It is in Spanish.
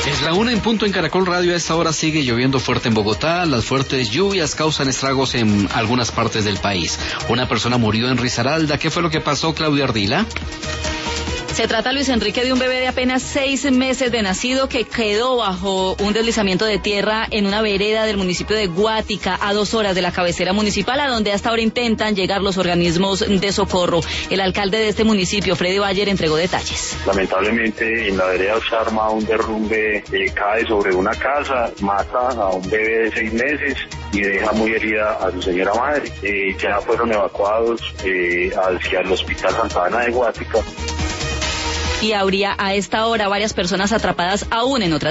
Es la 1 en punto en Caracol Radio. A esta hora sigue lloviendo fuerte en Bogotá. Las fuertes lluvias causan estragos en algunas partes del país. Una persona murió en Risaralda. ¿Qué fue lo que pasó, Claudia Ardila? Se trata, Luis Enrique, de un bebé de apenas 6 meses de nacido que quedó bajo un deslizamiento de tierra en una vereda del municipio de Guática, a 2 horas de la cabecera municipal, a donde hasta ahora intentan llegar los organismos de socorro. El alcalde de este municipio, Freddy Bayer, entregó detalles. Lamentablemente, en la vereda se arma un derrumbe, cae sobre una casa, mata a un bebé de 6 meses y deja muy herida a su señora madre. Ya fueron evacuados hacia el Hospital Santa Ana de Guática. Y habría a esta hora varias personas atrapadas aún en otras